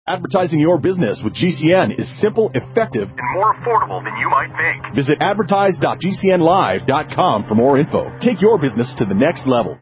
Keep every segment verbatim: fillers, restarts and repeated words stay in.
Advertising your business with G C N is simple, effective, and more affordable than you might think. Visit advertise dot g c n live dot com for more info. Take your business to the next level.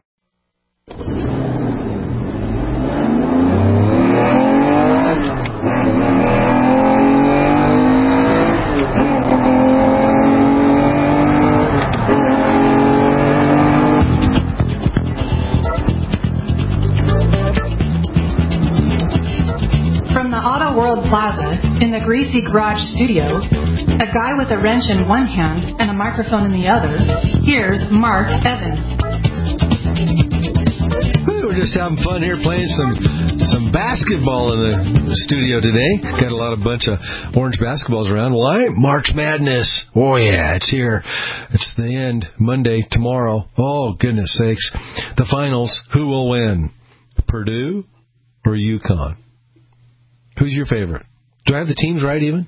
Plaza, in the Greasy Garage studio, a guy with a wrench in one hand and a microphone in the other, here's Mark Evans. We're just having fun here playing some some basketball in the studio today. Got a lot of bunch of orange basketballs around. Why? March Madness. Oh, yeah, it's here. It's the end. Monday, tomorrow. Oh, goodness sakes. The finals. Who will win? Purdue or UConn? Who's your favorite? Do I have the teams right even?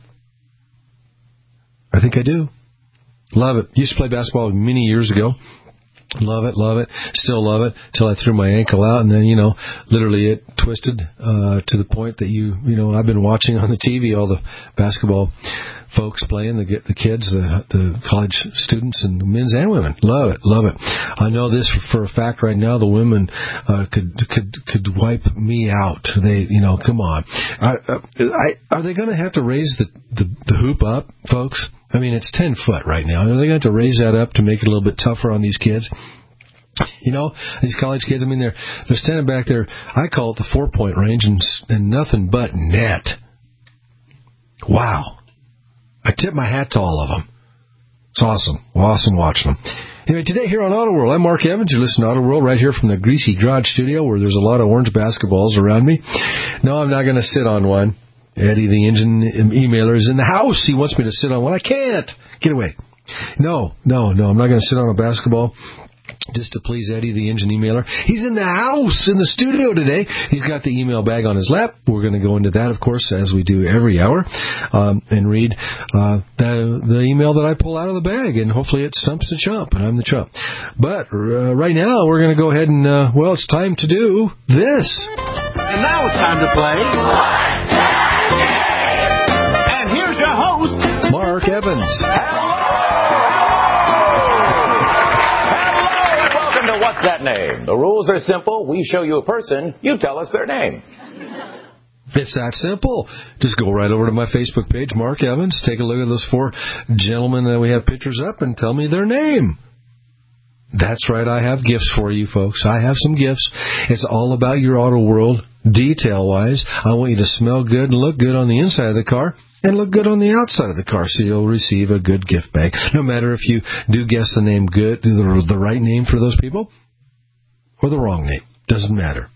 I think I do. Love it. Used to play basketball many years ago. Love it, love it. Still love it till I threw my ankle out, and then, you know, literally it twisted uh, to the point that you, you know, I've been watching on the T V all the basketball folks playing, the the kids, the the college students, and men's and women. Love it, love it. I know this for a fact right now. The women uh, could could could wipe me out. They, you know, come on. I, I, are they going to have to raise the, the the hoop up, folks? I mean, it's ten foot right now. Are they going to have to raise that up to make it a little bit tougher on these kids? You know, these college kids, I mean, they're they're standing back there. I call it the four-point range, and, and nothing but net. Wow. I tip my hat to all of them. It's awesome. Awesome watching them. Anyway, today here on Auto World, I'm Mark Evans. You're listening to Auto World right here from the Greasy Garage studio where there's a lot of orange basketballs around me. No, I'm not going to sit on one. Eddie, the engine emailer, is in the house. He wants me to sit on one. I can't. Get away. No, no, no. I'm not going to sit on a basketball just to please Eddie, the engine emailer. He's in the house, in the studio today. He's got the email bag on his lap. We're going to go into that, of course, as we do every hour, um, and read uh, the, the email that I pull out of the bag, and hopefully it stumps the chump, and I'm the chump. But uh, right now, we're going to go ahead and, uh, well, it's time to do this. And now it's time to play. And here's your host, Mark Evans. What's that name? The rules are simple. We show you a person. You tell us their name. It's that simple. Just go right over to my Facebook page, Mark Evans. Take a look at those four gentlemen that we have pictures up and tell me their name. That's right. I have gifts for you, folks. I have some gifts. It's all about your Auto World, detail-wise. I want you to smell good and look good on the inside of the car and look good on the outside of the car, so you'll receive a good gift bag. No matter if you do guess the name good, the, the right name for those people, or the wrong name. Doesn't matter.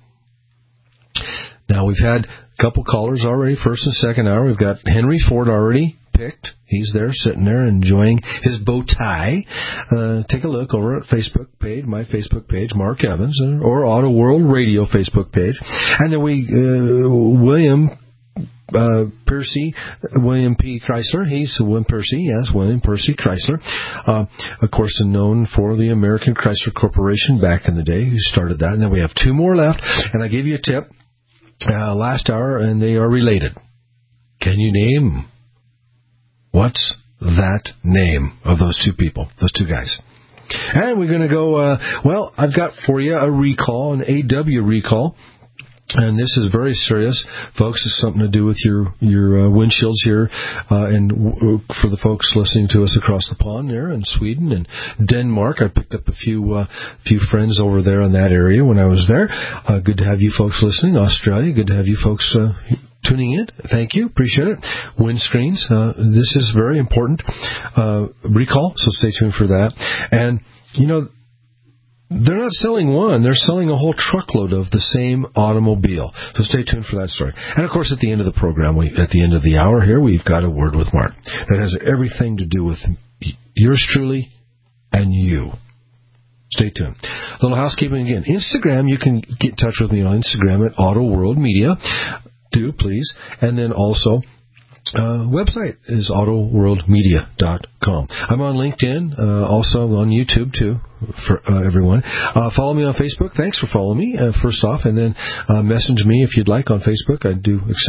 Now, we've had a couple callers already, first and second hour. We've got Henry Ford already picked. He's there, sitting there, enjoying his bow tie. Uh, take a look over at Facebook page, my Facebook page, Mark Evans, or Auto World Radio Facebook page. And then we, uh, William Uh, Percy, William P. Chrysler. He's William Percy, yes, William Percy Chrysler. Uh, of course, known for the American Chrysler Corporation back in the day, who started that. And then we have two more left. And I gave you a tip uh, last hour, and they are related. Can you name what's that name of those two people, those two guys? And we're going to go, uh, well, I've got for you a recall, an A W recall. And this is very serious, folks. It's something to do with your your uh, windshields here, uh, and w- for the folks listening to us across the pond there in Sweden and Denmark. I picked up a few uh, few friends over there in that area when I was there. Uh, good to have you folks listening. Australia, good to have you folks uh, tuning in. Thank you, appreciate it. Windscreens, uh, this is very important uh, recall, so stay tuned for that. And you know, they're not selling one. They're selling a whole truckload of the same automobile. So stay tuned for that story. And, of course, at the end of the program, we, at the end of the hour here, we've got a word with Mark that has everything to do with yours truly and you. Stay tuned. A little housekeeping again. Instagram, you can get in touch with me on Instagram at Auto World Media. Do, please. And then also, Uh, website is auto world media dot com. I'm on LinkedIn, uh, also on YouTube too, for uh, everyone. Uh, follow me on Facebook. Thanks for following me, uh, first off, and then uh, message me if you'd like on Facebook. I do accept that.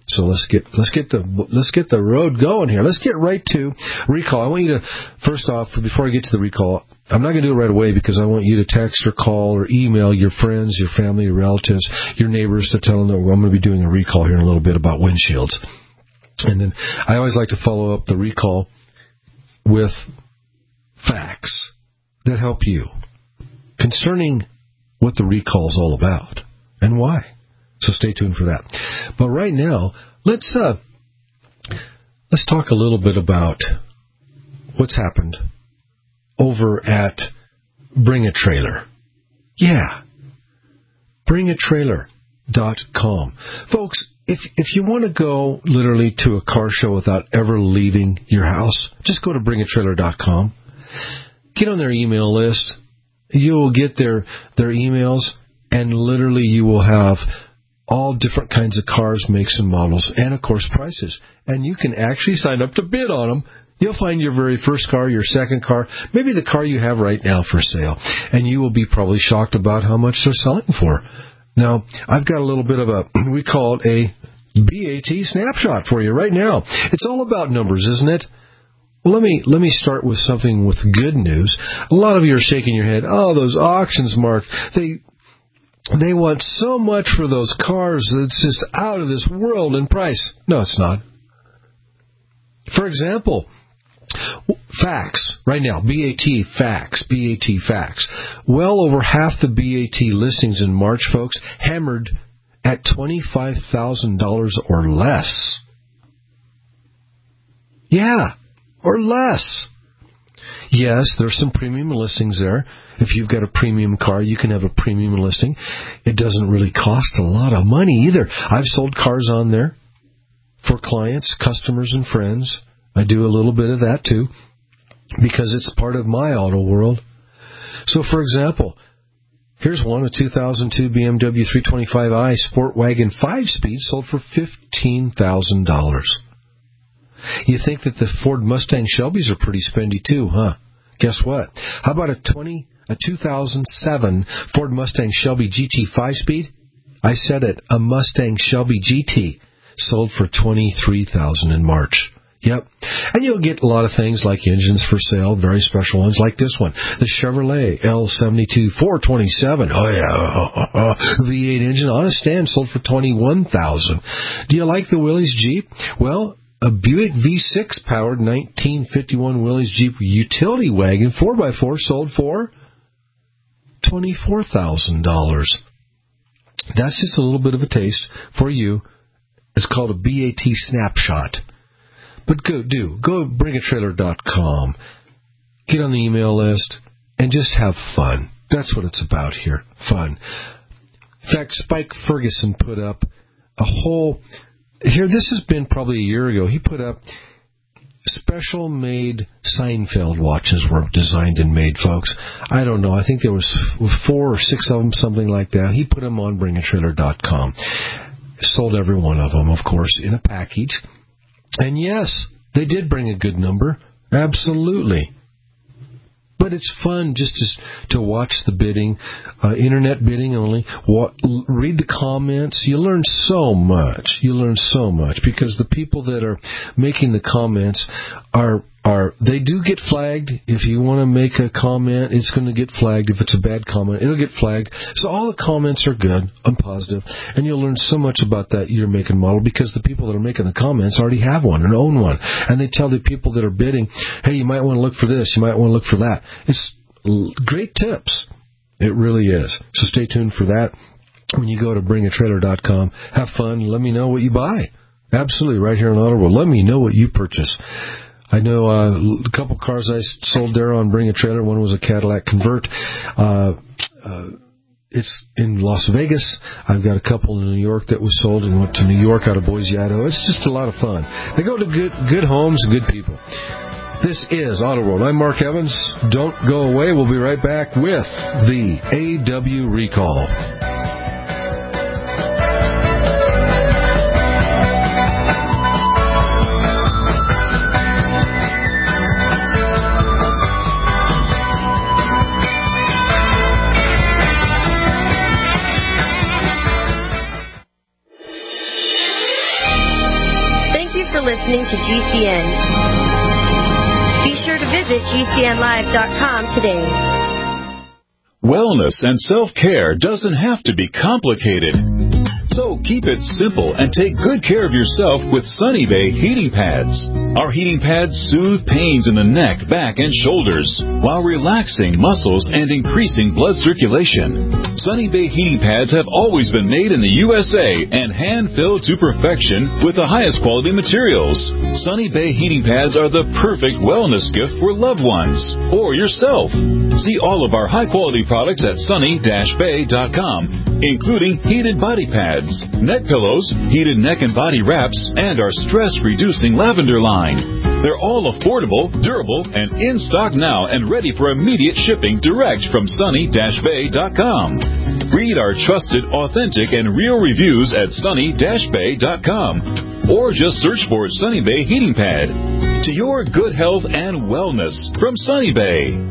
So let's get let's get the let's get the road going here. Let's get right to recall. I want you to, first off, before I get to the recall, I'm not going to do it right away because I want you to text or call or email your friends, your family, your relatives, your neighbors to tell them that I'm going to be doing a recall here in a little bit about windshields. And then I always like to follow up the recall with facts that help you concerning what the recall is all about and why. So stay tuned for that. But right now, let's uh, let's talk a little bit about what's happened over at Bring a Trailer. Yeah, bring a trailer dot com. Folks, if if you want to go literally to a car show without ever leaving your house, just go to bring a trailer dot com. Get on their email list. You will get their their emails, and literally you will have all different kinds of cars, makes and models, and, of course, prices. And you can actually sign up to bid on them. You'll find your very first car, your second car, maybe the car you have right now for sale. And you will be probably shocked about how much they're selling for. Now, I've got a little bit of a, we call it a B A T snapshot for you right now. It's all about numbers, isn't it? Well, let me let me start with something with good news. A lot of you are shaking your head. Oh, those auctions, Mark, they... They want so much for those cars that it's just out of this world in price. No, it's not. For example, facts, right now, B A T facts, B A T facts. Well over half the B A T listings in March, folks, hammered at twenty-five thousand dollars or less. Yeah, or less. Yes, there's some premium listings there. If you've got a premium car, you can have a premium listing. It doesn't really cost a lot of money either. I've sold cars on there for clients, customers, and friends. I do a little bit of that too because it's part of my auto world. So, for example, here's one, a two thousand two B M W three twenty-five i Sport Wagon five-speed sold for fifteen thousand dollars. You think that the Ford Mustang Shelbys are pretty spendy too, huh? Guess what? How about a twenty, a two thousand seven Ford Mustang Shelby G T five-speed? I said it, a Mustang Shelby G T sold for twenty-three thousand dollars in March. Yep. And you'll get a lot of things like engines for sale, very special ones like this one. The Chevrolet L seventy-two four twenty-seven. Oh, yeah. V eight engine on a stand sold for twenty-one thousand dollars. Do you like the Willys Jeep? Well, a Buick V six powered nineteen fifty-one Willys Jeep utility wagon four by four sold for twenty-four thousand dollars. That's just a little bit of a taste for you. It's called a B A T snapshot. But go do. Go to bring a trailer dot com. Get on the email list and just have fun. That's what it's about here. Fun. In fact, Spike Ferguson put up a whole... Here, this has been probably a year ago. He put up special-made Seinfeld watches were designed and made, folks. I don't know. I think there was four or six of them, something like that. He put them on bring a trailer dot com. Sold every one of them, of course, in a package. And yes, they did bring a good number. Absolutely. But it's fun just to, to watch the bidding, uh, internet bidding only. What, read the comments. You learn so much. You learn so much because the people that are making the comments are are they do get flagged. If you want to make a comment, it's going to get flagged. If it's a bad comment, it'll get flagged. So all the comments are good and positive, and you'll learn so much about that year, make, and model because the people that are making the comments already have one and own one, and they tell the people that are bidding, hey, you might want to look for this, you might want to look for that. It's great tips. It really is. So stay tuned for that. When you go to bring a trailer dot com, have fun. Let me know what you buy. Absolutely, right here in Auto World. Let me know what you purchase. I know uh, a couple cars I sold there on Bring a Trailer. One was a Cadillac Convert. Uh, uh, it's in Las Vegas. I've got a couple in New York that was sold and went to New York out of Boise, Idaho. It's just a lot of fun. They go to good good homes, good people. This is Auto World. I'm Mark Evans. Don't go away. We'll be right back with the A W Recall. for listening to G C N. Be sure to visit G C N live dot com today. Wellness and self-care doesn't have to be complicated. So keep it simple and take good care of yourself with Sunny Bay heating pads. Our heating pads soothe pains in the neck, back, and shoulders while relaxing muscles and increasing blood circulation. Sunny Bay heating pads have always been made in the U S A and hand-filled to perfection with the highest quality materials. Sunny Bay heating pads are the perfect wellness gift for loved ones or yourself. See all of our high-quality products at sunny dash bay dot com, including heated body pads, neck pillows, heated neck and body wraps, and our stress-reducing lavender line. They're all affordable, durable, and in stock now and ready for immediate shipping direct from sunny dash bay dot com. Read our trusted, authentic, and real reviews at sunny dash bay dot com or just search for Sunny Bay Heating Pad. To your good health and wellness from Sunny Bay.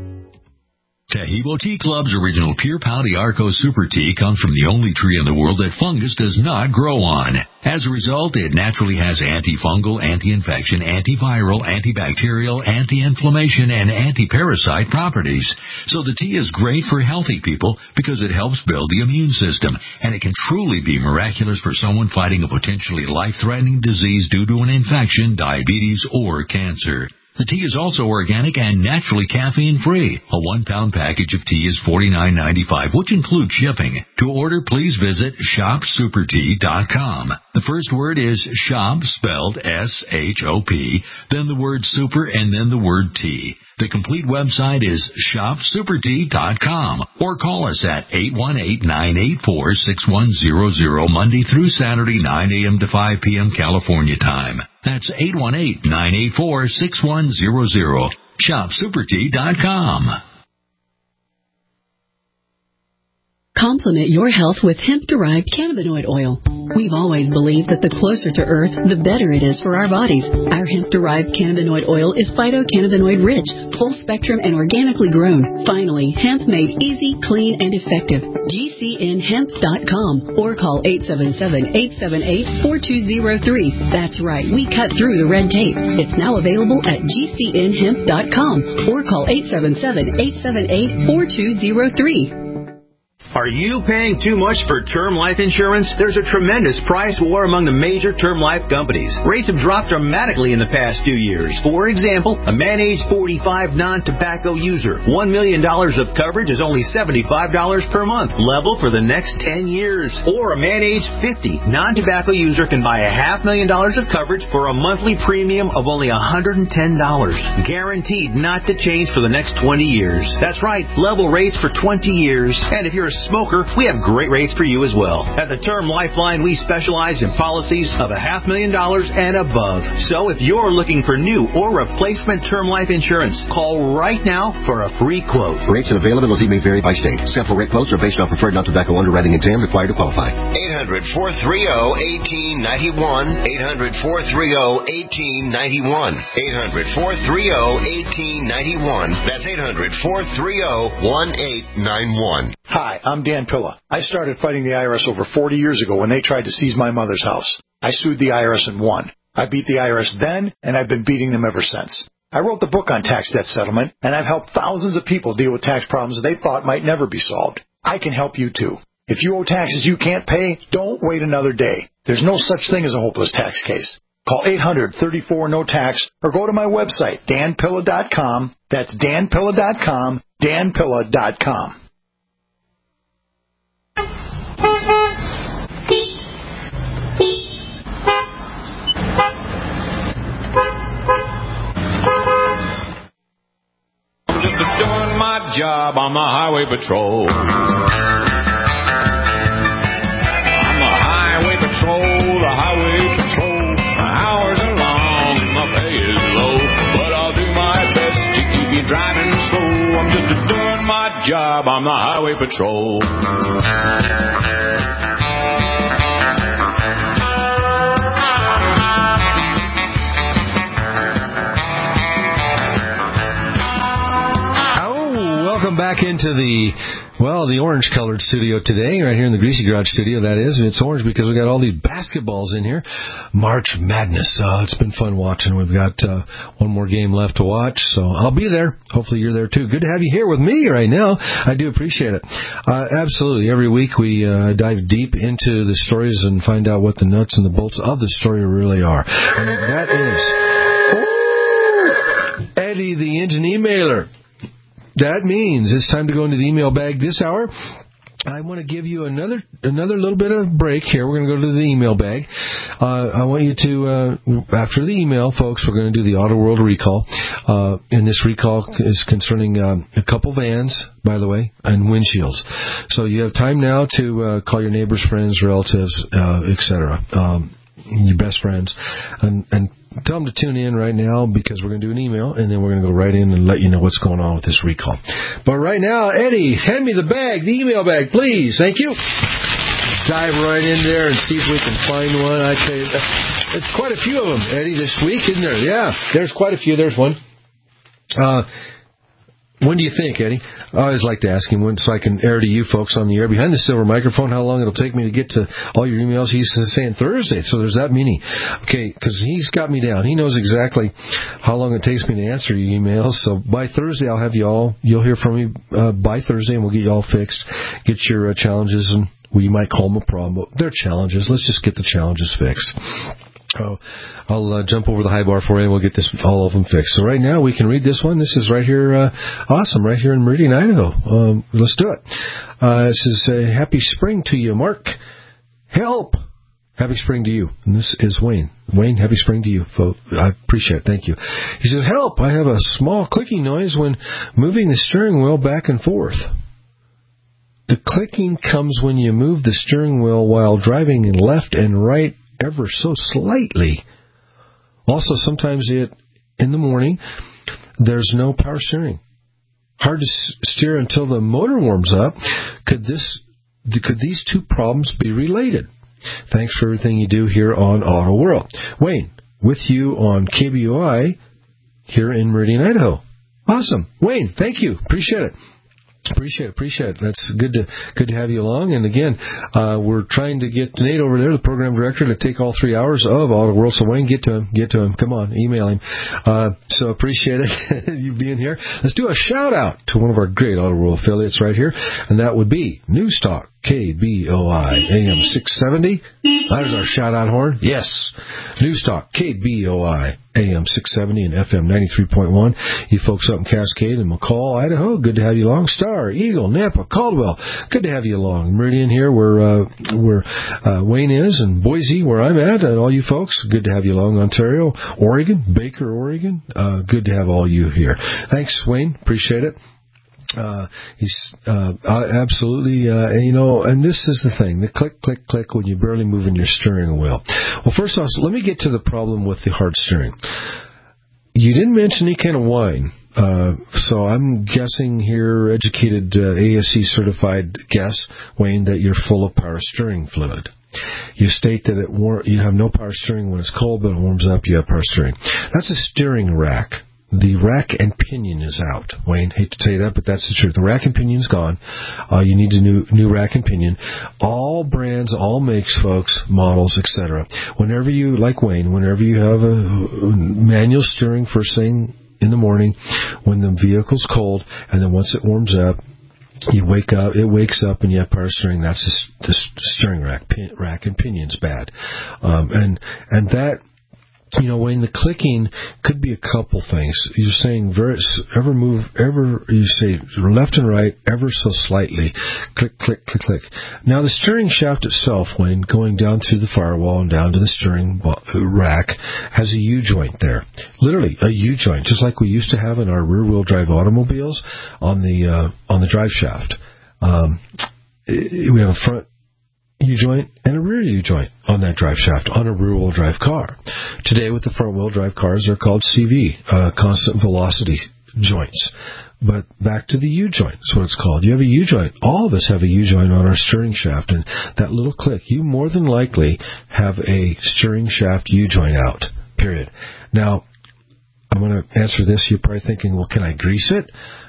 Taheebo Tea Club's original Pure Pau D'Arco Super Tea comes from the only tree in the world that fungus does not grow on. As a result, it naturally has antifungal, anti-infection, antiviral, antibacterial, anti-inflammation, and anti-parasite properties. So the tea is great for healthy people because it helps build the immune system, and it can truly be miraculous for someone fighting a potentially life-threatening disease due to an infection, diabetes, or cancer. The tea is also organic and naturally caffeine-free. A one-pound package of tea is forty-nine ninety-five, which includes shipping. To order, please visit shop super tea dot com. The first word is shop, spelled S H O P, then the word super, and then the word tea. The complete website is shop super tea dot com or call us at eight one eight, nine eight four, six one zero zero Monday through Saturday, nine a.m. to five p.m. California time. That's eight one eight, nine eight four, six one zero zero. shop super tea dot com. Complement your health with hemp-derived cannabinoid oil. We've always believed that the closer to Earth, the better it is for our bodies. Our hemp-derived cannabinoid oil is phytocannabinoid-rich, full-spectrum, and organically grown. Finally, hemp made easy, clean, and effective. G C N hemp dot com or call eight seven seven, eight seven eight, four two zero three. That's right, we cut through the red tape. It's now available at G C N hemp dot com or call eight seven seven, eight seven eight, four two zero three. Are you paying too much for term life insurance? There's a tremendous price war among the major term life companies. Rates have dropped dramatically in the past few years. For example, a man age forty-five non-tobacco user, one million dollars of coverage is only seventy-five dollars per month, level for the next ten years. Or a man age fifty non-tobacco user can buy a half million dollars of coverage for a monthly premium of only one hundred ten dollars. Guaranteed not to change for the next twenty years. That's right, level rates for twenty years. And if you're a smoker, we have great rates for you as well. At the Term Lifeline, we specialize in policies of a half million dollars and above. So if you're looking for new or replacement term life insurance, call right now for a free quote. Rates and availability may vary by state. Sample rate quotes are based on preferred non-tobacco underwriting exam required to qualify. eight hundred, four three zero, one eight nine one. eight hundred, four three zero, one eight nine one. eight hundred, four three zero, one eight nine one. That's eight hundred, four three zero, one eight nine one. Hi, I'm Dan Pilla. I started fighting the I R S over forty years ago when they tried to seize my mother's house. I sued the I R S and won. I beat the I R S then, and I've been beating them ever since. I wrote the book on tax debt settlement, and I've helped thousands of people deal with tax problems they thought might never be solved. I can help you too. If you owe taxes you can't pay, don't wait another day. There's no such thing as a hopeless tax case. Call eight hundred, thirty-four, no tax or go to my website, dan pilla dot com. That's dan pilla dot com, dan pilla dot com. I'm just doing my job on the highway patrol. I'm the highway patrol, the highway patrol. My hours are long, my pay is low, but I'll do my best to keep you driving slow. I'm just doing my job on the highway patrol. Back back into the, well, the orange-colored studio today, right here in the Greasy Garage studio, that is. It's orange because we got all these basketballs in here. March Madness. Uh, it's been fun watching. We've got uh, one more game left to watch, so I'll be there. Hopefully you're there, too. Good to have you here with me right now. I do appreciate it. Uh, absolutely. Every week we uh, dive deep into the stories and find out what the nuts and the bolts of the story really are. And that is Eddie, the engine emailer. That means it's time to go into the email bag this hour. I want to give you another another little bit of break here. We're going to go to the email bag. Uh, I want you to, uh, after the email, folks, we're going to do the Auto World recall. Uh, and this recall is concerning um, a couple vans, by the way, and windshields. So you have time now to uh, call your neighbors, friends, relatives, uh, et cetera, um, your best friends, and, and tell them to tune in right now because we're going to do an email, and then we're going to go right in and let you know what's going on with this recall. But right now, Eddie, hand me the bag, the email bag, please. Thank you. Dive right in there and see if we can find one. I tell you, it's quite a few of them, Eddie, this week, isn't there? Yeah, there's quite a few. There's one. Uh, when do you think, Eddie? I always like to ask him when, so I can air to you folks on the air behind the silver microphone how long it'll take me to get to all your emails. He's saying Thursday, so there's that many. Okay, because he's got me down. He knows exactly how long it takes me to answer your emails. So by Thursday, I'll have you all. You'll hear from me uh, by Thursday, and we'll get you all fixed. Get your uh, challenges, and well, you might call them a problem, but they're challenges. Let's just get the challenges fixed. Oh, I'll uh, jump over the high bar for you, and we'll get this all of them fixed. So right now, we can read this one. This is right here, uh, awesome, right here in Meridian, Idaho. Um, let's do it. Uh, it says, uh, happy spring to you, Mark. Help! Happy spring to you. And this is Wayne. Wayne, happy spring to you, folks. I appreciate it. Thank you. He says, help! I have a small clicking noise when moving the steering wheel back and forth. The clicking comes when you move the steering wheel while driving left and right ever so slightly. Also, sometimes it in the morning, there's no power steering. Hard to s- steer until the motor warms up. Could this, could these two problems be related? Thanks for everything you do here on Auto World. Wayne, with you on K B O I here in Meridian, Idaho. Awesome. Wayne, thank you. Appreciate it. Appreciate it, appreciate it. That's good to good to have you along. And again, uh, we're trying to get Nate over there, the program director, to take all three hours of Auto World. So Wayne, get to him, get to him. Come on, email him. Uh, so appreciate it, you being here. Let's do a shout out to one of our great Auto World affiliates right here, and that would be Newstalk K B O I A M six seventy. There's our shout out horn. Yes, Newstalk K B O I A M six seventy and F M ninety-three point one. You folks up in Cascade and McCall, Idaho, good to have you along. Star, Eagle, Napa, Caldwell, good to have you along. Meridian here, where uh, where uh, Wayne is, and Boise, where I'm at, and all you folks, good to have you along. Ontario, Oregon, Baker, Oregon, uh, good to have all you here. Thanks, Wayne, appreciate it. Uh, he's, uh, absolutely, uh, you know, and this is the thing, the click, click, click when you're barely moving your steering wheel. Well, first off, let me get to the problem with the hard steering. You didn't mention any kind of whine, uh, so I'm guessing here, educated, uh, A S C certified guess, Wayne, that you're full of power steering fluid. You state that it war- you have no power steering when it's cold, but it warms up, you have power steering. That's a steering rack. The rack and pinion is out. Wayne, hate to tell you that, but that's the truth. The rack and pinion's gone. Uh, you need a new new rack and pinion. All brands, all makes, folks, models, et cetera. Whenever you, like Wayne, whenever you have a manual steering first thing in the morning, when the vehicle's cold, and then once it warms up, you wake up, it wakes up, and you have power steering. That's the, the steering rack, pin, rack and pinion's bad, um, and and that. You know, Wayne, the clicking could be a couple things. You're saying very, ever move, ever, you say left and right, ever so slightly. Click, click, click, click. Now, the steering shaft itself, Wayne, going down through the firewall and down to the steering rack, has a U-joint there. Literally, a U-joint, just like we used to have in our rear-wheel drive automobiles on the, uh, on the drive shaft. Um, we have a front U-joint and a rear U-joint on that drive shaft on a rear-wheel drive car. Today, with the front-wheel drive cars, they're called C V, uh, constant velocity joints. But back to the U-joint, that's what it's called. You have a U-joint. All of us have a U-joint on our steering shaft, and that little click, you more than likely have a steering shaft U-joint out, period. Now, I'm going to answer this. You're probably thinking, well, can I grease it?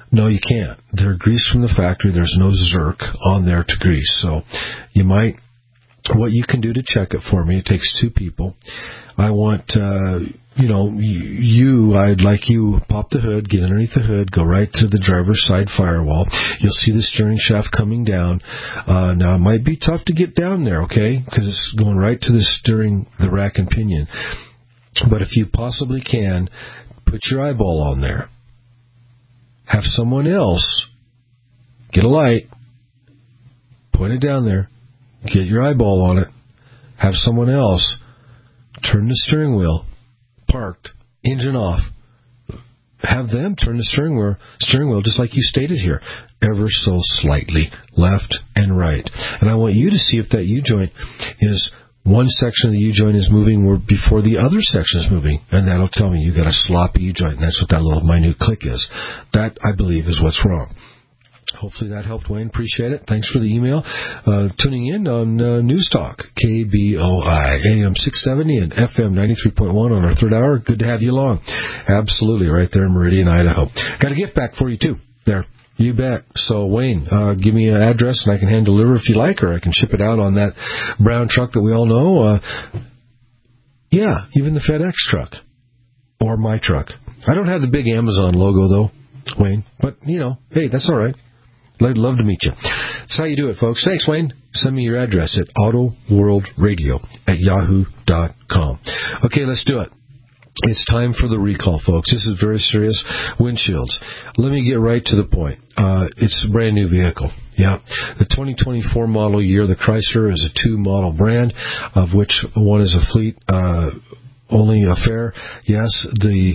No, you can't. They're greased from the factory. There's no Zerk on there to grease. So you might, what you can do to check it for me, it takes two people. I want, uh, you know, you, I'd like you, pop the hood, get underneath the hood, go right to the driver's side firewall. You'll see the steering shaft coming down. Uh, now, it might be tough to get down there, okay, because it's going right to the steering, the rack and pinion. But if you possibly can, put your eyeball on there. Have someone else get a light, point it down there, get your eyeball on it, have someone else turn the steering wheel, parked, engine off. Have them turn the steering wheel, steering wheel just like you stated here, ever so slightly, left and right. And I want you to see if that U-joint is, one section of the U-joint is moving before the other section is moving. And that'll tell me you got a sloppy U-joint, and that's what that little minute click is. That, I believe, is what's wrong. Hopefully that helped, Wayne. Appreciate it. Thanks for the email. Uh, tuning in on uh, News Talk, K B O I, A M six seventy and F M ninety-three point one on our third hour. Good to have you along. Absolutely, right there in Meridian, Idaho. Got a gift back for you, too. There. You bet. So, Wayne, uh, give me an address, and I can hand deliver if you like, or I can ship it out on that brown truck that we all know. Uh, yeah, even the FedEx truck. Or my truck. I don't have the big Amazon logo, though, Wayne. But, you know, hey, that's all right. I'd love to meet you. That's how you do it, folks. Thanks, Wayne. Send me your address at autoworldradio at yahoo dot com. Okay, let's do it. It's time for the recall, folks. This is very serious. Windshields. Let me get right to the point. Uh, it's a brand new vehicle. Yeah. The twenty twenty-four model year, the Chrysler is a two model brand, of which one is a fleet uh, only affair. Yes, the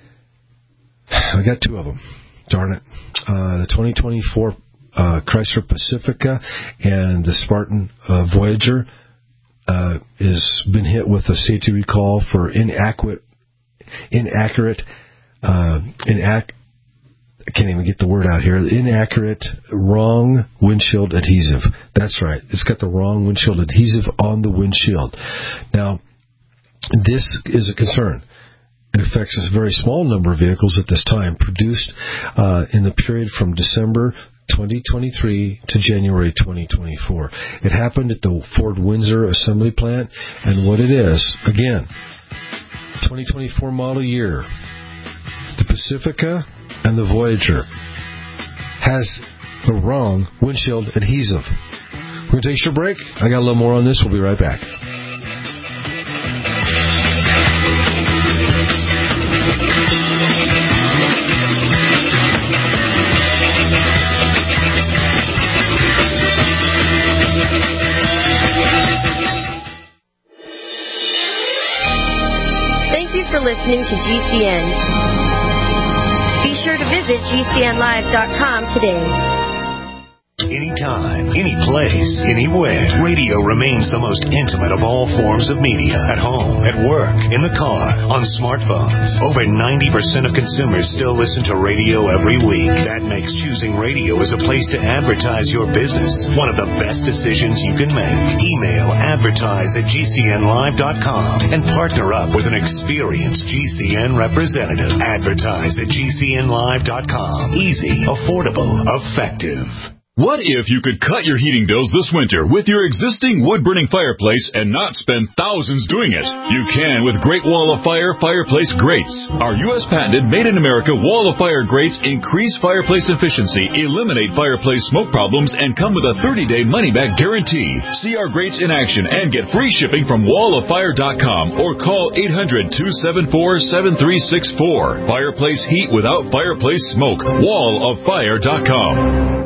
I got two of them. Darn it. Uh, the twenty twenty-four uh, Chrysler Pacifica and the Spartan uh, Voyager uh, has been hit with a safety recall for inaccurate, inaccurate, uh, inac- I can't even get the word out here. Inaccurate, wrong windshield adhesive. That's right. It's got the wrong windshield adhesive on the windshield. Now, this is a concern. It affects a very small number of vehicles at this time, produced uh, in the period from December twenty twenty-three to January twenty twenty-four. It happened at the Ford Windsor assembly plant, and what it is, again, twenty twenty-four model year, the Pacifica and the Voyager has the wrong windshield adhesive. We're going to take a short break. I got a little more on this. We'll be right back. Thank you for listening to G C N. Be sure to visit G C N live dot com today. Anytime, any place, anywhere, radio remains the most intimate of all forms of media. At home, at work, in the car, on smartphones. Over ninety percent of consumers still listen to radio every week. That makes choosing radio as a place to advertise your business one of the best decisions you can make. Email advertise at G C N live dot com and partner up with an experienced G C N representative. Advertise at G C N live dot com. Easy, affordable, effective. What if you could cut your heating bills this winter with your existing wood-burning fireplace and not spend thousands doing it? You can with Great Wall of Fire Fireplace Grates. Our U S patented made-in-America Wall of Fire grates increase fireplace efficiency, eliminate fireplace smoke problems, and come with a thirty-day money-back guarantee. See our grates in action and get free shipping from wall of fire dot com or call eight hundred, two seven four, seven three six four. Fireplace heat without fireplace smoke. wall of fire dot com.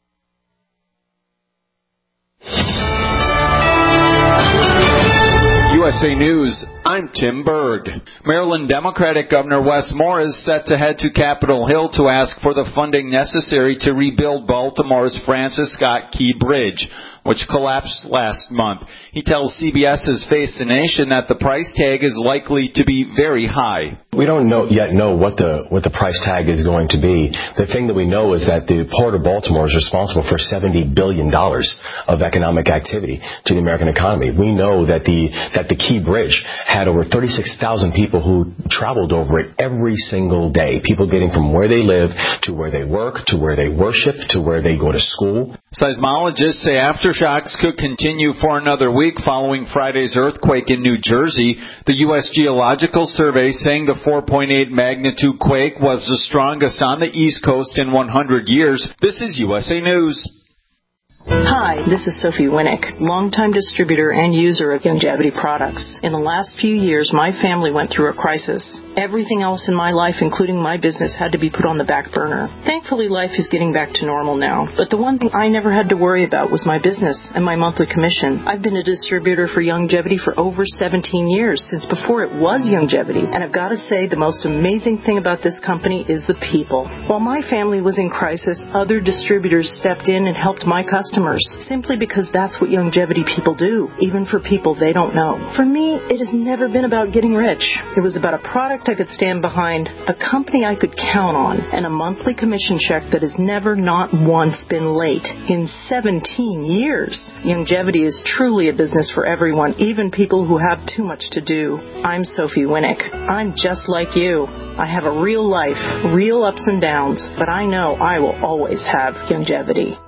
U S A News, I'm Tim Berg. Maryland Democratic Governor Wes Moore is set to head to Capitol Hill to ask for the funding necessary to rebuild Baltimore's Francis Scott Key Bridge, which collapsed last month. He tells C B S's Face the Nation that the price tag is likely to be very high. We don't know, yet know what the what the price tag is going to be. The thing that we know is that the Port of Baltimore is responsible for seventy billion dollars of economic activity to the American economy. We know that the that the Key Bridge had over thirty-six thousand people who traveled over it every single day. People getting from where they live to where they work, to where they worship, to where they go to school. Seismologists say aftershocks could continue for another week following Friday's earthquake in New Jersey. The U S Geological Survey saying the four point eight magnitude quake was the strongest on the East Coast in one hundred years. This is U S A News. Hi, this is Sophie Winnick, longtime distributor and user of Youngevity products. In the last few years, my family went through a crisis. Everything else in my life, including my business, had to be put on the back burner. Thankfully, life is getting back to normal now. But the one thing I never had to worry about was my business and my monthly commission. I've been a distributor for Youngevity for over seventeen years, since before it was Youngevity. And I've got to say, the most amazing thing about this company is the people. While my family was in crisis, other distributors stepped in and helped my customers. Simply because that's what Youngevity people do, even for people they don't know. For me, it has never been about getting rich. It was about a product I could stand behind, a company I could count on, and a monthly commission check that has never, not once, been late in seventeen years. Youngevity is truly a business for everyone, even people who have too much to do. I'm Sophie Winnick. I'm just like you. I have a real life, real ups and downs, but I know I will always have Youngevity.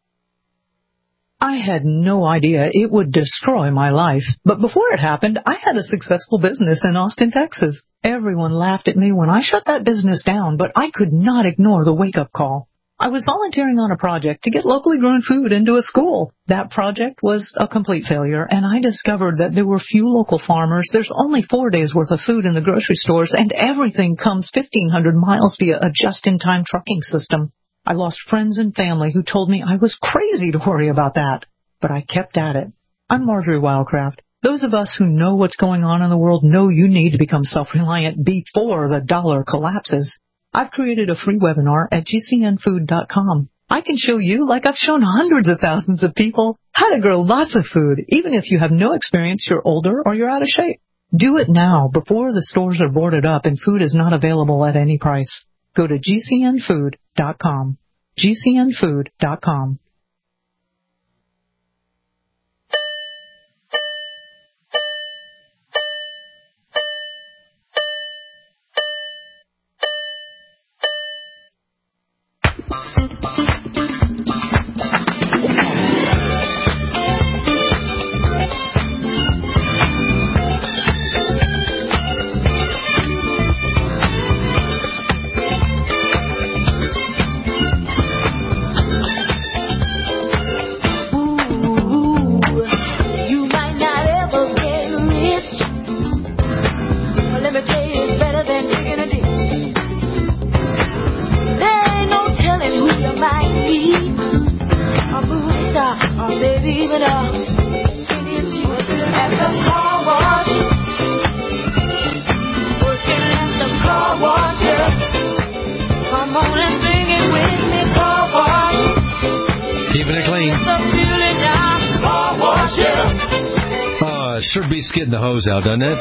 I had no idea it would destroy my life, but before it happened, I had a successful business in Austin, Texas. Everyone laughed at me when I shut that business down, but I could not ignore the wake-up call. I was volunteering on a project to get locally grown food into a school. That project was a complete failure, and I discovered that there were few local farmers. There's only four days' worth of food in the grocery stores, and everything comes fifteen hundred miles via a just-in-time trucking system. I lost friends and family who told me I was crazy to worry about that, but I kept at it. I'm Marjorie Wildcraft. Those of us who know what's going on in the world know you need to become self-reliant before the dollar collapses. I've created a free webinar at G C N food dot com. I can show you, like I've shown hundreds of thousands of people, how to grow lots of food, even if you have no experience, you're older, or you're out of shape. Do it now, before the stores are boarded up and food is not available at any price. Go to G C N food dot com. G C N food dot com. Sure beats getting the hose out, doesn't it?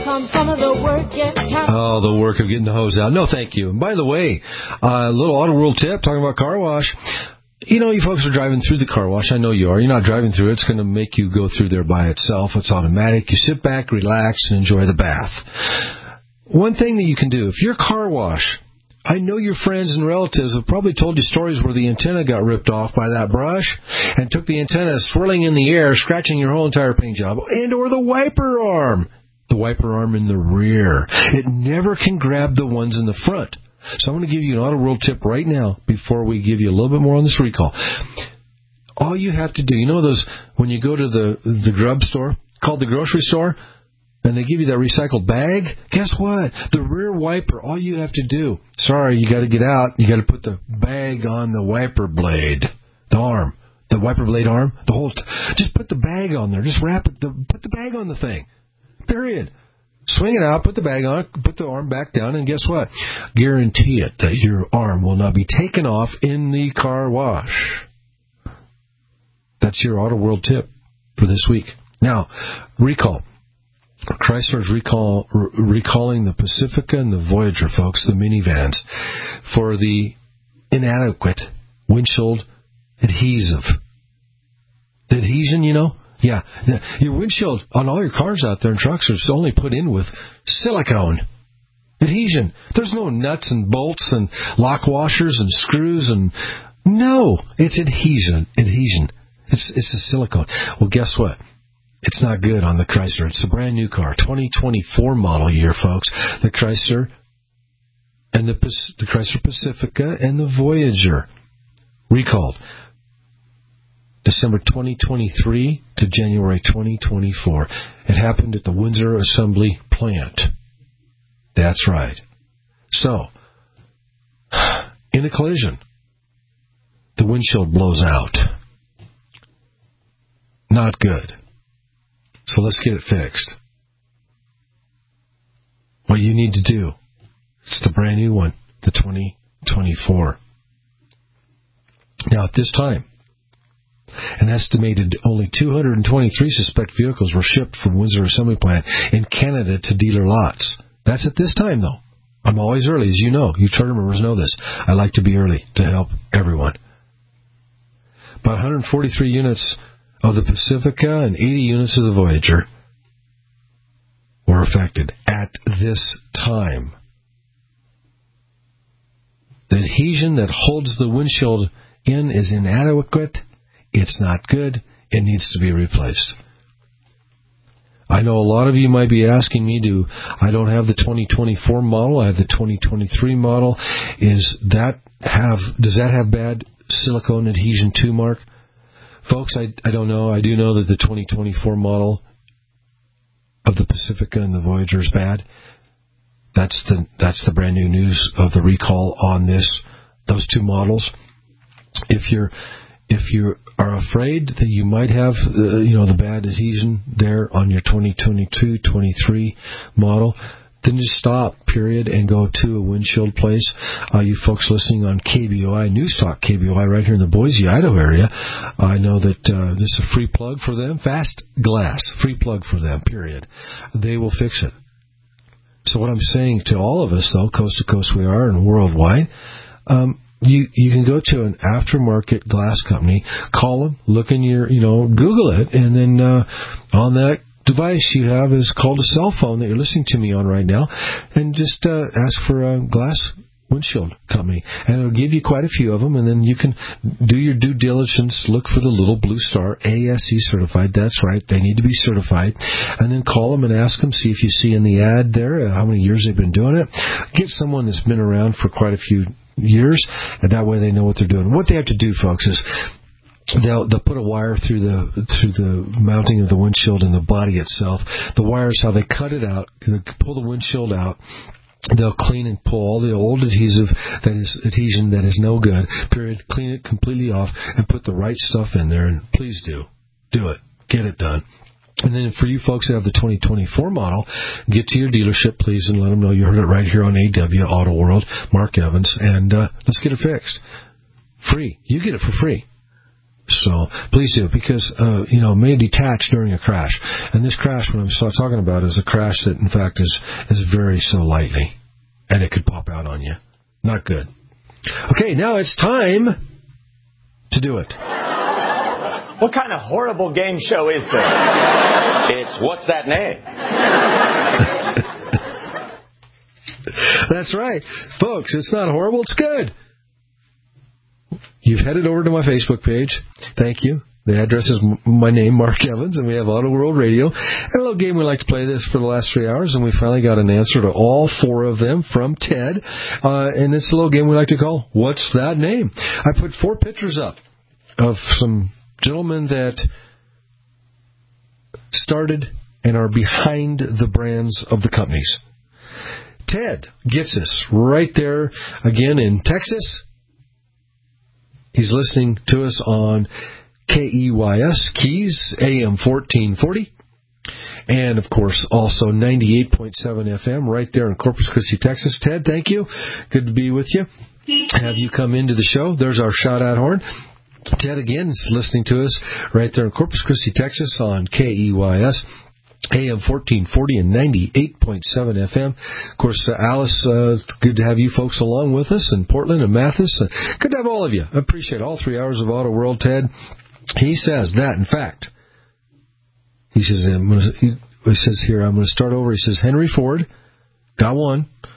Oh, the work of getting the hose out. No, thank you. And by the way, a uh, little Auto World tip, talking about car wash. You know, you folks are driving through the car wash. I know you are. You're not driving through it. It's going to make you go through there by itself. It's automatic. You sit back, relax, and enjoy the bath. One thing that you can do, if you're car wash, I know your friends and relatives have probably told you stories where the antenna got ripped off by that brush and took the antenna swirling in the air, scratching your whole entire paint job, and or the wiper arm. The wiper arm in the rear. It never can grab the ones in the front. So I'm going to give you an Auto World tip right now before we give you a little bit more on this recall. All you have to do, you know those, when you go to the, the grub store, called the grocery store, and they give you that recycled bag, guess what? The rear wiper, all you have to do, sorry, you got to get out, you got to put the bag on the wiper blade, the arm, the wiper blade arm, the whole, t- just put the bag on there, just wrap it, the, put the bag on the thing, period. Swing it out, put the bag on, put the arm back down, and guess what? Guarantee it that your arm will not be taken off in the car wash. That's your Auto World tip for this week. Now, recall. Chrysler's recall, re- recalling the Pacifica and the Voyager, folks, the minivans, for the inadequate windshield adhesive. The adhesion, you know? Yeah. Your windshield on all your cars out there and trucks is only put in with silicone. Adhesion. There's no nuts and bolts and lock washers and screws and... No, it's adhesion. Adhesion. It's it's a silicone. Well, guess what? It's not good on the Chrysler. It's a brand new car, twenty twenty-four model year, folks. The Chrysler and the, the Chrysler Pacifica and the Voyager recalled December twenty twenty-three to January twenty twenty-four. It happened at the Windsor Assembly Plant. That's right. So, in a collision, the windshield blows out. Not good. So let's get it fixed. What you need to do, it's the brand new one, the twenty twenty-four. Now, at this time, an estimated only two hundred twenty-three suspect vehicles were shipped from Windsor Assembly Plant in Canada to dealer lots. That's at this time, though. I'm always early, as you know. You charter members know this. I like to be early to help everyone. About one hundred forty-three units of the Pacifica and eighty units of the Voyager were affected at this time. The adhesion that holds the windshield in is inadequate. It's not good. It needs to be replaced. I know a lot of you might be asking me, do I don't have the twenty twenty-four model, I have the twenty twenty-three model. Is that have does that have bad silicone adhesion too, Mark? Folks, I, I don't know. I do know that the twenty twenty-four model of the Pacifica and the Voyager is bad. That's the that's the brand new news of the recall on this those two models. If you're if you are afraid that you might have uh, you know the bad adhesion there on your twenty twenty-two twenty-three model, then just stop, period, and go to a windshield place. Uh, you folks listening on K B O I, News Talk K B O I, right here in the Boise, Idaho area, I know that uh, this is a free plug for them. Fast Glass, free plug for them, period. They will fix it. So what I'm saying to all of us, though, coast to coast we are and worldwide, um, you you can go to an aftermarket glass company, call them, look in your, you know, Google it, and then uh, on that device you have is called a cell phone that you're listening to me on right now, and just uh, ask for a glass windshield company, and it'll give you quite a few of them, and then you can do your due diligence, look for the little blue star, A S E certified. That's right, they need to be certified, and then call them and ask them, see if you see in the ad there uh, how many years they've been doing it. Get someone that's been around for quite a few years, and that way they know what they're doing. What they have to do, folks, is They'll, they'll put a wire through the through the mounting of the windshield and the body itself. The wire is how they cut it out, they pull the windshield out. They'll clean and pull all the old adhesive that is adhesion that is no good, period. Clean it completely off and put the right stuff in there. And please do. Do it. Get it done. And then for you folks that have the twenty twenty-four model, get to your dealership, please, and let them know you heard it right here on A W Auto World, Mark Evans, and uh, let's get it fixed. Free. You get it for free. So please do, because uh, you know, it may detach during a crash, and this crash, what I'm talking about, is a crash that in fact is is very so lightly, and it could pop out on you. Not good. Okay, now it's time to do it. What kind of horrible game show is this? It's What's That Name? That's right, folks. It's not horrible. It's good. You've headed over to my Facebook page. Thank you. The address is my name, Mark Evans, and we have Auto World Radio. And a little game we like to play this for the last three hours, and we finally got an answer to all four of them from Ted. Uh, and it's a little game we like to call What's That Name? I put four pictures up of some gentlemen that started and are behind the brands of the companies. Ted gets us right there, again in Texas. He's listening to us on K E Y S, Keys, A M fourteen forty. And, of course, also ninety-eight point seven F M right there in Corpus Christi, Texas. Ted, thank you. Good to be with you. Have you come into the show. There's our shout-out horn. Ted, again, is listening to us right there in Corpus Christi, Texas on K E Y S. A M fourteen forty and ninety-eight point seven F M. Of course, uh, Alice, uh, good to have you folks along with us in Portland and Mathis. Uh, good to have all of you. I appreciate all three hours of Auto World, Ted. He says that, in fact, he says, I'm gonna, he, he says here, I'm going to start over. He says, Henry Ford, got one.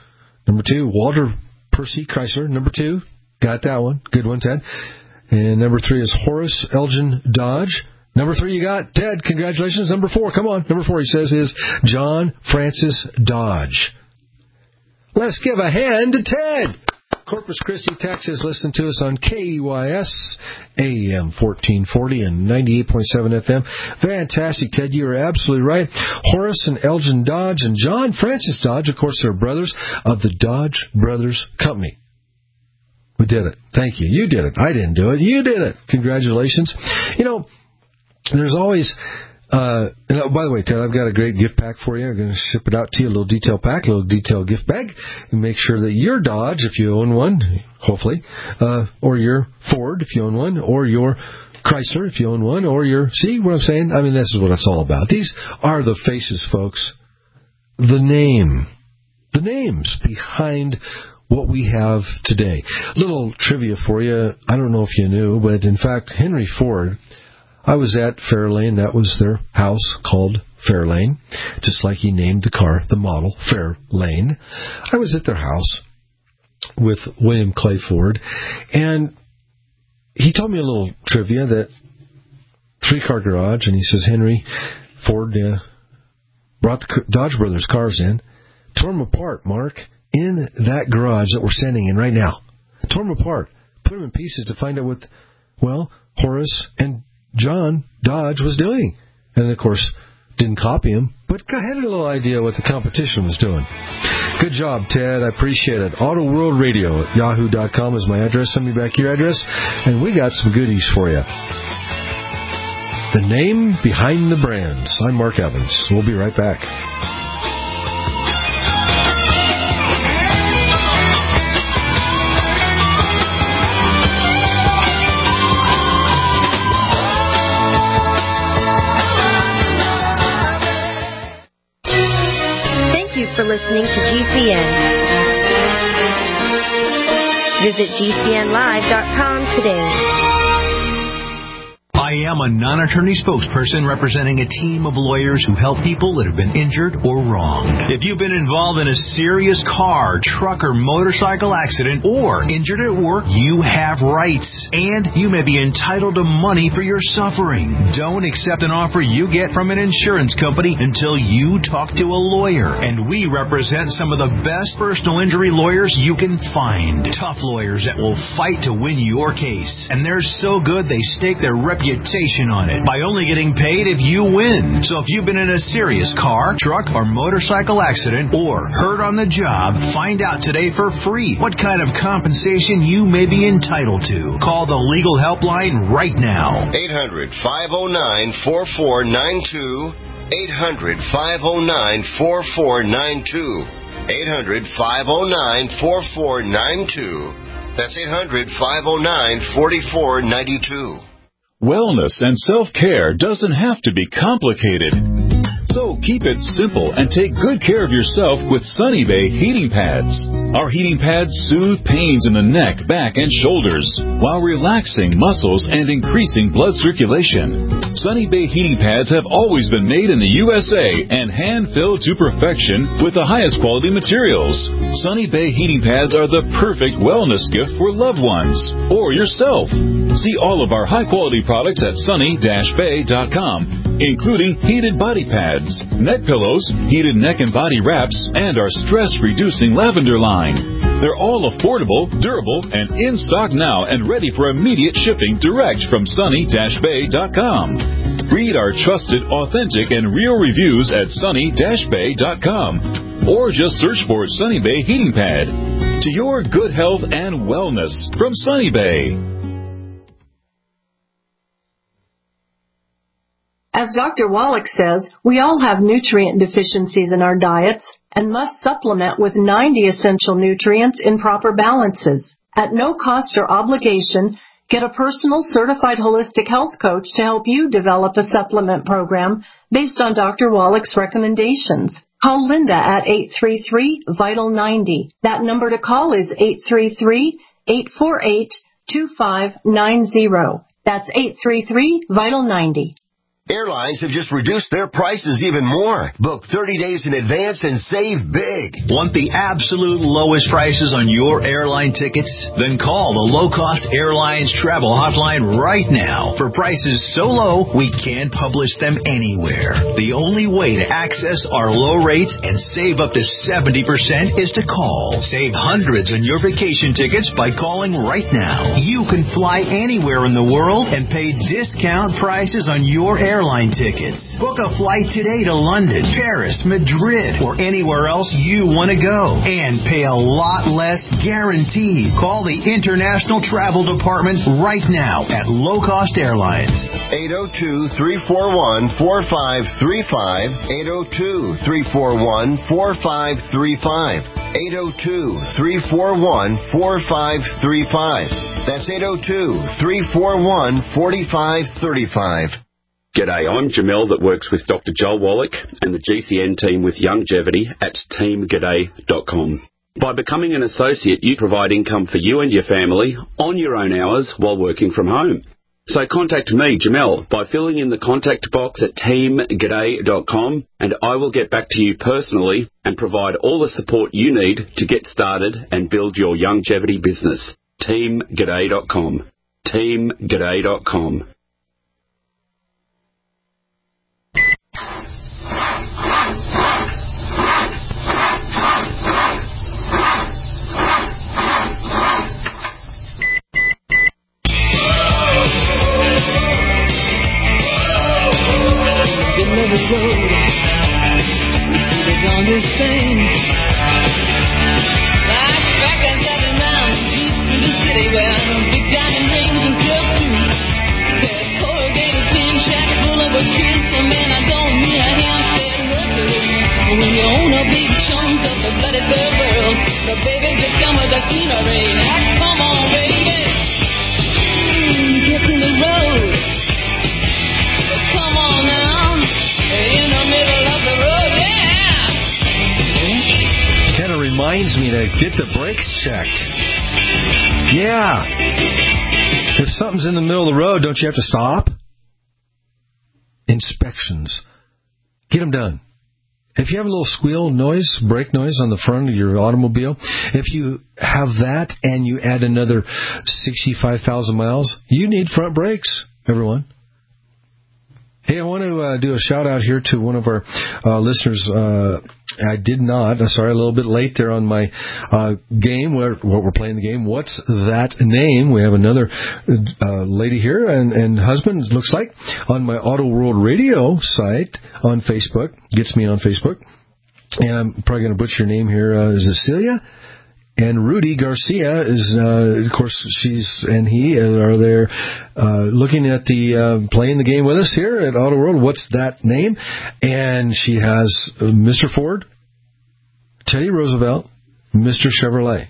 Number two, Walter Percy Chrysler. Number two, got that one. Good one, Ted. And number three is Horace Elgin Dodge. Number three you got, Ted, congratulations. Number four, come on. Number four, he says, is John Francis Dodge. Let's give a hand to Ted. Corpus Christi, Texas. Listen to us on K E Y S, A M fourteen forty and ninety-eight point seven F M. Fantastic, Ted. You are absolutely right. Horace and Elgin Dodge and John Francis Dodge, of course, they're brothers of the Dodge Brothers Company. We did it. Thank you. You did it. I didn't do it. You did it. Congratulations. You know, there's always... Uh, and, oh, by the way, Ted, I've got a great gift pack for you. I'm going to ship it out to you, a little detail pack, a little detail gift bag, and make sure that your Dodge, if you own one, hopefully, uh, or your Ford, if you own one, or your Chrysler, if you own one, or your, see what I'm saying? I mean, this is what it's all about. These are the faces, folks. The name. The names behind what we have today. Little trivia for you. I don't know if you knew, but in fact, Henry Ford, I was at Fairlane. That was their house called Fairlane, just like he named the car, the model, Fairlane. I was at their house with William Clay Ford, and he told me a little trivia that three-car garage, and he says, Henry Ford uh, brought the Dodge Brothers cars in, tore them apart, Mark, in that garage that we're standing in right now. Tore them apart, put them in pieces to find out what, well, Horace and John Dodge was doing. And, of course, didn't copy him, but I had a little idea what the competition was doing. Good job, Ted. I appreciate it. Auto World Radio at yahoo dot com is my address. Send me back your address, and we got some goodies for you. The name behind the brands. I'm Mark Evans. We'll be right back. For listening to G C N. Visit G C N live dot com today. I am a non-attorney spokesperson representing a team of lawyers who help people that have been injured or wronged. If you've been involved in a serious car, truck, or motorcycle accident or injured at work, you have rights, and you may be entitled to money for your suffering. Don't accept an offer you get from an insurance company until you talk to a lawyer, and we represent some of the best personal injury lawyers you can find. Tough lawyers that will fight to win your case, and they're so good they stake their reputation on it by only getting paid if you win. So if you've been in a serious car, truck, or motorcycle accident or hurt on the job, find out today for free what kind of compensation you may be entitled to. Call the legal helpline right now. eight hundred, five oh nine, four four nine two. eight hundred, five oh nine, four four nine two. eight hundred, five oh nine, four four nine two. That's eight hundred, five oh nine, four four nine two. Wellness and self-care doesn't have to be complicated. So keep it simple and take good care of yourself with Sunny Bay heating pads. Our heating pads soothe pains in the neck, back, and shoulders while relaxing muscles and increasing blood circulation. Sunny Bay heating pads have always been made in the U S A and hand-filled to perfection with the highest quality materials. Sunny Bay heating pads are the perfect wellness gift for loved ones or yourself. See all of our high-quality products at sunny dash bay dot com, including heated body pads, neck pillows, heated neck and body wraps, and our stress-reducing lavender line. They're all affordable, durable, and in stock now and ready for immediate shipping direct from sunny dash bay dot com. Read our trusted, authentic, and real reviews at sunny dash bay dot com, or just search for Sunny Bay Heating Pad. To your good health and wellness from Sunny Bay. As Doctor Wallach says, we all have nutrient deficiencies in our diets and must supplement with ninety essential nutrients in proper balances. At no cost or obligation, get a personal certified holistic health coach to help you develop a supplement program based on Doctor Wallach's recommendations. Call Linda at eight three three, vital ninety. That number to call is eight three three, eight four eight, two five nine zero. That's eight three three, vital ninety. Airlines have just reduced their prices even more. Book thirty days in advance and save big. Want the absolute lowest prices on your airline tickets? Then call the Low Cost Airlines Travel Hotline right now for prices so low we can't publish them anywhere. The only way to access our low rates and save up to seventy percent is to call. Save hundreds on your vacation tickets by calling right now. You can fly anywhere in the world and pay discount prices on your airline Airline tickets. Book a flight today to London, Paris, Madrid, or anywhere else you want to go and pay a lot less guaranteed. Call the International Travel Department right now at Low Cost Airlines. eight oh two, three four one, four five three five. eight oh two, three four one, four five three five. eight oh two, three four one, four five three five. That's eight oh two, three four one, four five three five. G'day, I'm Jamel that works with Doctor Joel Wallach and the G C N team with Longevity at team g'day dot com. By becoming an associate, you provide income for you and your family on your own hours while working from home. So contact me, Jamel, by filling in the contact box at team g'day dot com, and I will get back to you personally and provide all the support you need to get started and build your longevity business. team g'day dot com. team g'day dot com. Me to get the brakes checked. Yeah. If something's in the middle of the road, don't you have to stop? Inspections. Get them done. If you have a little squeal noise, brake noise on the front of your automobile, if you have that and you add another sixty-five thousand miles, you need front brakes, everyone. Hey, I want to uh, do a shout-out here to one of our uh, listeners. Uh, I did not. Sorry, a little bit late there on my uh, game. Where, what we're playing the game. What's that name? We have another uh, lady here and, and husband, it looks like, on my Auto World Radio site on Facebook. Gets me on Facebook. And I'm probably going to butcher your name here. Uh, is it Celia? And Rudy Garcia is, uh, of course, she's and he are there uh, looking at the uh, playing the game with us here at Auto World. What's that name? And she has uh, Mister Ford, Teddy Roosevelt, Mister Chevrolet.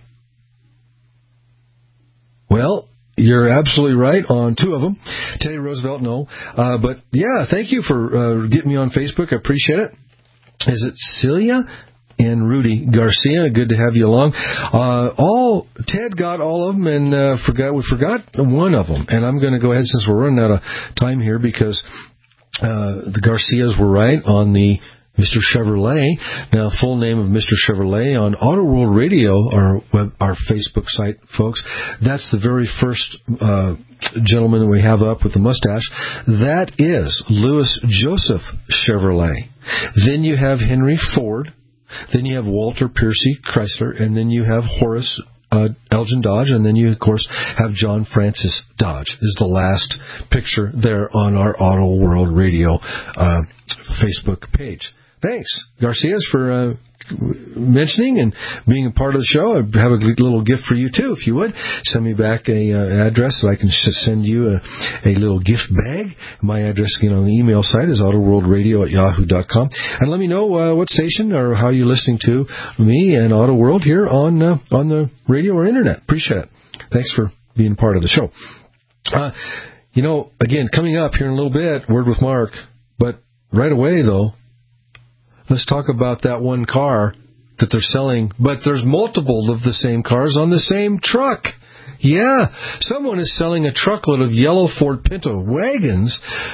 Well, you're absolutely right on two of them. Teddy Roosevelt, no. Uh, but, yeah, thank you for uh, getting me on Facebook. I appreciate it. Is it Celia? And Rudy Garcia, good to have you along. Uh, all Ted got all of them, and uh, forgot we forgot one of them. And I'm going to go ahead since we're running out of time here because uh, the Garcias were right on the Mister Chevrolet. Now, full name of Mister Chevrolet on Auto World Radio, our web, our Facebook site, folks. That's the very first uh, gentleman that we have up with the mustache. That is Louis Joseph Chevrolet. Then you have Henry Ford. Then you have Walter Piercy Chrysler, and then you have Horace uh, Elgin Dodge, and then you, of course, have John Francis Dodge. This is the last picture there on our Auto World Radio uh, Facebook page. Thanks, Garcias, for uh, mentioning and being a part of the show. I have a little gift for you, too, if you would. Send me back an uh, address so I can send you a, a little gift bag. My address, again, on the email site is autoworldradio at yahoo dot com. And let me know uh, what station or how you're listening to me and Auto World here on, uh, on the radio or internet. Appreciate it. Thanks for being part of the show. Uh, you know, again, coming up here in a little bit, Word with Mark. But right away, though, let's talk about that one car that they're selling, but there's multiple of the same cars on the same truck. Yeah, someone is selling a truckload of yellow Ford Pinto wagons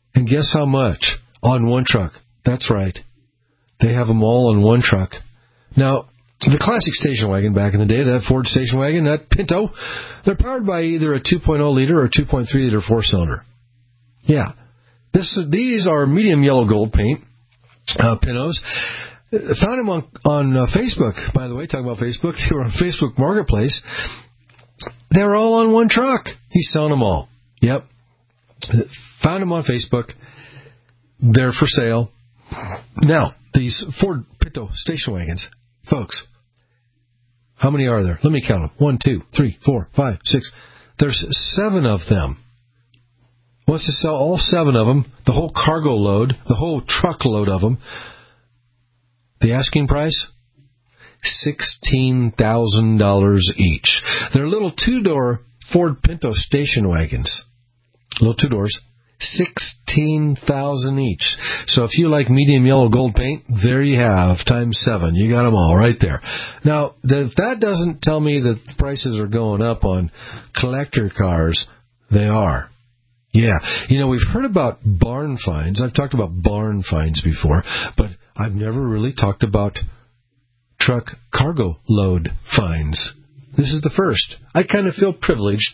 And guess how much? On one truck. That's right. They have them all on one truck. Now, the classic station wagon back in the day, that Ford station wagon, that Pinto, they're powered by either a two point oh liter or a two point three liter four-cylinder. Yeah. This, these are medium yellow gold paint uh, Pintos. Found them on, on uh, Facebook, by the way, talking about Facebook. They were on Facebook Marketplace. They're all on one truck. He's selling them all. Yep. Found them on Facebook. They're for sale. Now, these Ford Pinto station wagons, folks, how many are there? Let me count them. One, two, three, four, five, six. There's seven of them. Wants to sell all seven of them, the whole cargo load, the whole truckload of them. The asking price? sixteen thousand dollars each. They're little two-door Ford Pinto station wagons. Little two doors. sixteen thousand dollars each. So if you like medium yellow gold paint, there you have, times seven. You got them all right there. Now, if that doesn't tell me that prices are going up on collector cars, they are. Yeah. You know, we've heard about barn finds. I've talked about barn finds before, but I've never really talked about truck cargo load finds. This is the first. I kind of feel privileged.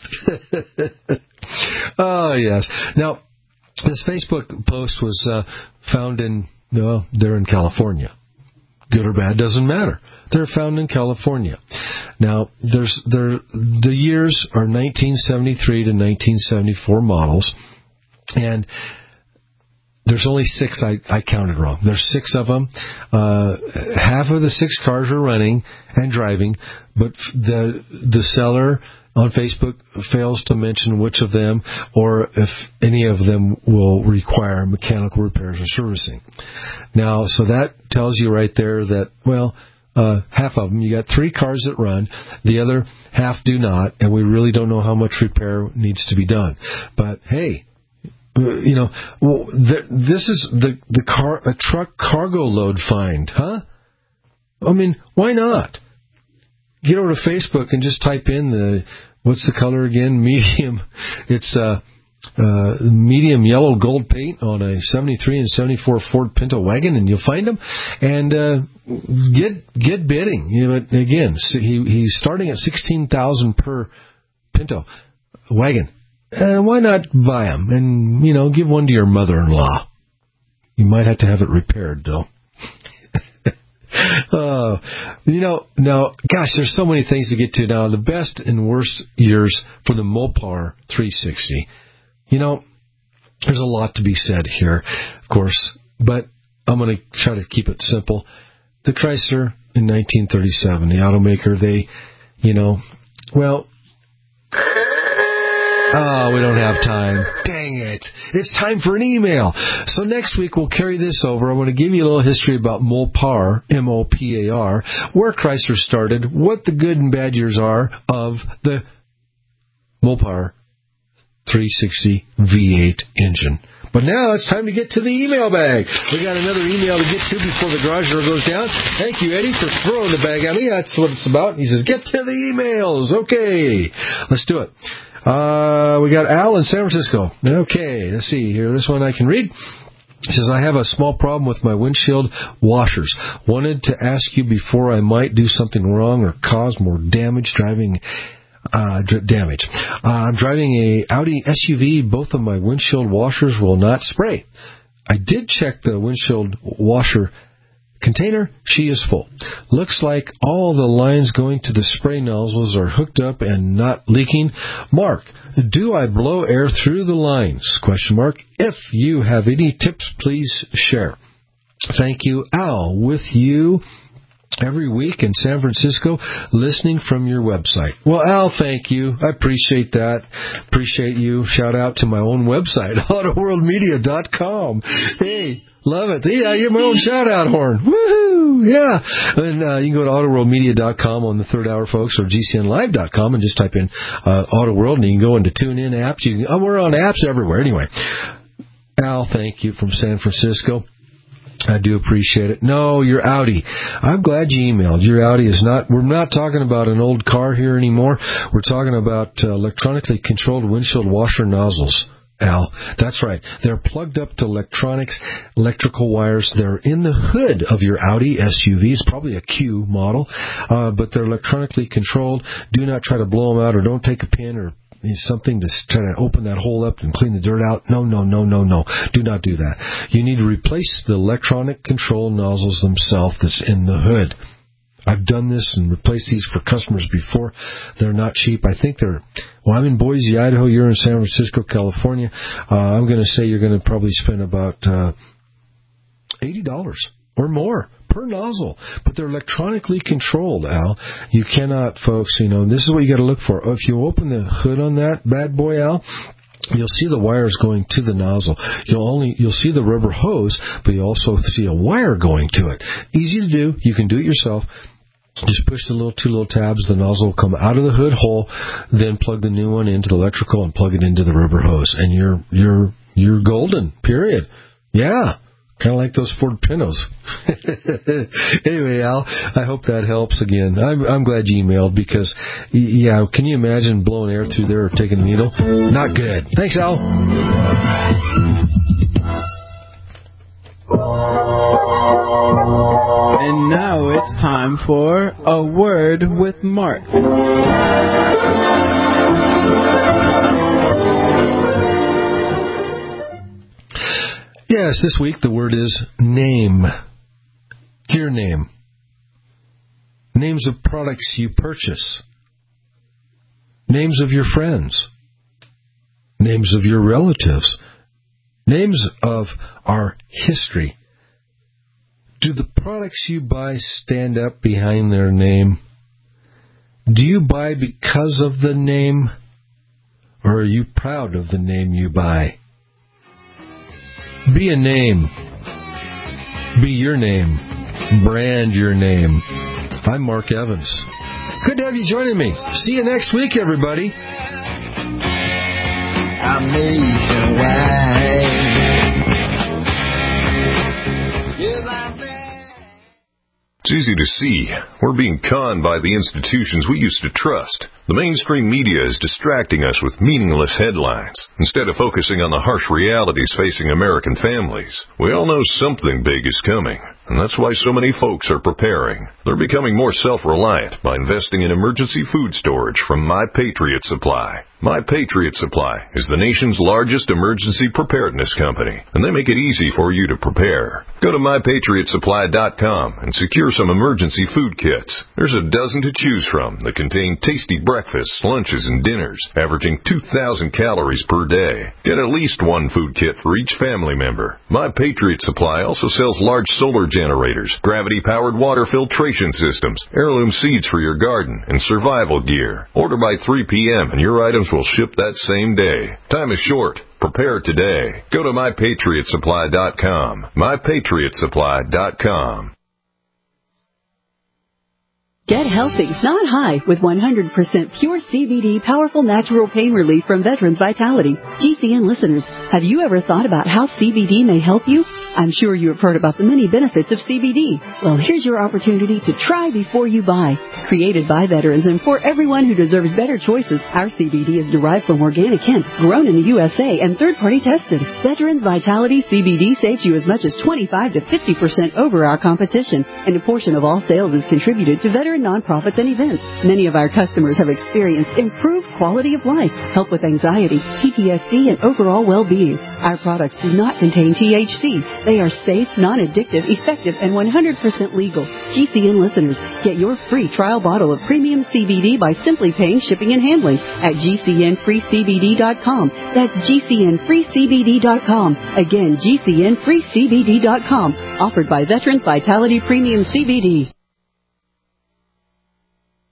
Oh, yes. Now, this Facebook post was uh, found in, well, they're in California. Good or bad, doesn't matter. They're found in California. Now, there's there the years are nineteen seventy-three to nineteen seventy-four models, and there's only six. I, I counted wrong. There's six of them. Uh, half of the six cars are running and driving, but the the seller on Facebook fails to mention which of them or if any of them will require mechanical repairs or servicing. Now, so that tells you right there that, well, uh, half of them, you got three cars that run, the other half do not, and we really don't know how much repair needs to be done. But, hey, you know, well, th- this is the, the car, a truck cargo load find, huh? I mean, why not? Get over to Facebook and just type in the, what's the color again? Medium. It's uh, uh, medium yellow gold paint on a seventy-three and seventy-four Ford Pinto wagon, and you'll find them. And uh, get get bidding. You know, again, he he's starting at sixteen thousand per Pinto wagon. Uh, why not buy them and you know give one to your mother-in-law? You might have to have it repaired though. Uh, you know, now, gosh, there's so many things to get to now. The best and worst years for the Mopar three sixty. You know, there's a lot to be said here, of course, but I'm going to try to keep it simple. The Chrysler in nineteen thirty-seven, the automaker, they, you know, well, oh, we don't have time. Dang it. It's time for an email. So next week we'll carry this over. I want to give you a little history about Mopar, M O P A R, where Chrysler started, what the good and bad years are of the Mopar three sixty V eight engine. But now it's time to get to the email bag. We got another email to get to before the garage door goes down. Thank you, Eddie, for throwing the bag at me. That's what it's about. He says, get to the emails. Okay, let's do it. Uh, we got Al in San Francisco. Okay, let's see here. This one I can read. It says, I have a small problem with my windshield washers. Wanted to ask you before I might do something wrong or cause more damage driving. Uh, d- damage. Uh, I'm driving a Audi S U V. Both of my windshield washers will not spray. I did check the windshield washer container. She is full. Looks like all the lines going to the spray nozzles are hooked up and not leaking. Mark, do I blow air through the lines? Question mark. If you have any tips, please share. Thank you, Al, with you every week in San Francisco, listening from your website. Well, Al, thank you. I appreciate that. Appreciate you. Shout out to my own website, auto world media dot com. Hey, love it. Yeah, I get my own shout-out horn. Woohoo! Yeah. And uh, you can go to auto world media dot com on the third hour, folks, or G C N live dot com and just type in uh, AutoWorld, and you can go into TuneIn apps. You can, oh, we're on apps everywhere. Anyway, Al, thank you from San Francisco. I do appreciate it. No, your Audi. I'm glad you emailed. Your Audi is not, we're not talking about an old car here anymore. We're talking about uh, electronically controlled windshield washer nozzles. Al. That's right. They're plugged up to electronics, electrical wires. They're in the hood of your Audi S U V. It's probably a Q model, uh, but they're electronically controlled. Do not try to blow them out, or don't take a pin or something to try to open that hole up and clean the dirt out. No, no, no, no, no. Do not do that. You need to replace the electronic control nozzles themselves that's in the hood. I've done this and replaced these for customers before. They're not cheap. I think they're, well, I'm in Boise, Idaho. You're in San Francisco, California. Uh, I'm going to say you're going to probably spend about uh, eighty dollars or more per nozzle. But they're electronically controlled, Al. You cannot, folks, you know, this is what you got to look for. If you open the hood on that bad boy, Al, you'll see the wires going to the nozzle. You'll only you'll see the rubber hose, but you also see a wire going to it. Easy to do. You can do it yourself. Just push the little two little tabs. The nozzle will come out of the hood hole. Then plug the new one into the electrical and plug it into the rubber hose, and you're you're you're golden. Period. Yeah. Kind of like those Ford Pintos. Anyway, Al, I hope that helps again. I'm, I'm glad you emailed because, yeah, can you imagine blowing air through there or taking a needle? Not good. Thanks, Al. And now it's time for A Word with Mark. Yes, this week the word is name. Your name. Names of products you purchase. Names of your friends. Names of your relatives. Names of our history. Do the products you buy stand up behind their name? Do you buy because of the name? Or are you proud of the name you buy? Be a name. Be your name. Brand your name. I'm Mark Evans. Good to have you joining me. See you next week, everybody. I'm nationwide. It's easy to see. We're being conned by the institutions we used to trust. The mainstream media is distracting us with meaningless headlines, instead of focusing on the harsh realities facing American families. We all know something big is coming, and that's why so many folks are preparing. They're becoming more self-reliant by investing in emergency food storage from My Patriot Supply. My Patriot Supply is the nation's largest emergency preparedness company, and they make it easy for you to prepare. Go to my patriot supply dot com and secure some emergency food kits. There's a dozen to choose from that contain tasty breakfasts, lunches, and dinners, averaging two thousand calories per day. Get at least one food kit for each family member. My Patriot Supply also sells large solar generators, gravity-powered water filtration systems, heirloom seeds for your garden, and survival gear. Order by three p.m. and your items will ship that same day. Time is short. Prepare today. Go to my patriot supply dot com. my patriot supply dot com. Get healthy, not high, with one hundred percent pure C B D powerful natural pain relief from Veterans Vitality. G C N listeners, have you ever thought about how C B D may help you? I'm sure you have heard about the many benefits of C B D. Well, here's your opportunity to try before you buy. Created by veterans and for everyone who deserves better choices, our C B D is derived from organic hemp, grown in the U S A, and third-party tested. Veterans Vitality C B D saves you as much as twenty-five to fifty percent over our competition, and a portion of all sales is contributed to veteran nonprofits and events. Many of our customers have experienced improved quality of life, help with anxiety, P T S D, and overall well-being. Our products do not contain T H C. They are safe, non-addictive, effective, and one hundred percent legal. G C N listeners, get your free trial bottle of premium C B D by simply paying shipping and handling at G C N free C B D dot com. That's G C N free C B D dot com. Again, G C N free C B D dot com. Offered by Veterans Vitality Premium C B D.